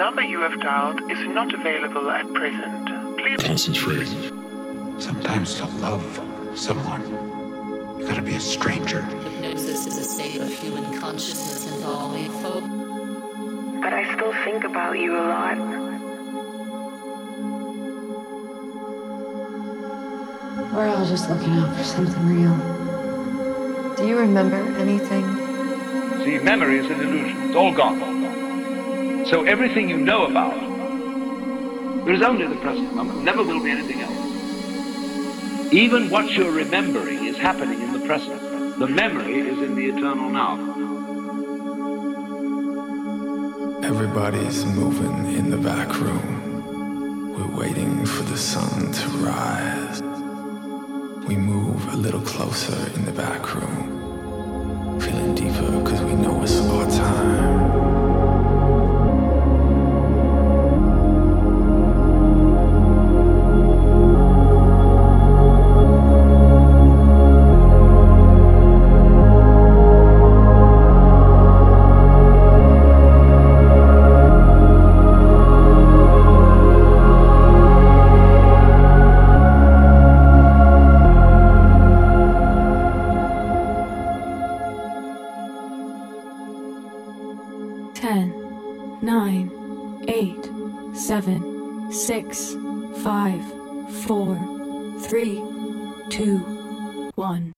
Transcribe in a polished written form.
number you have dialed is not available at present. Please concentrate. Sometimes to love someone, you gotta be a stranger. Hypnosis is a state of human consciousness involving hope. But I still think about you a lot. We're all just looking out for something real. Do you remember anything? See, memory is an illusion. It's all gone. So everything you know about, there is only the present moment. Never will be anything else. Even what you're remembering is happening in the present. The memory is in the eternal now. Everybody's moving in the back room. We're waiting for the sun to rise. We move a little closer in the back room, feeling deeper because we know it's our time. Seven, 6, 5, 4, 3, 2, 1.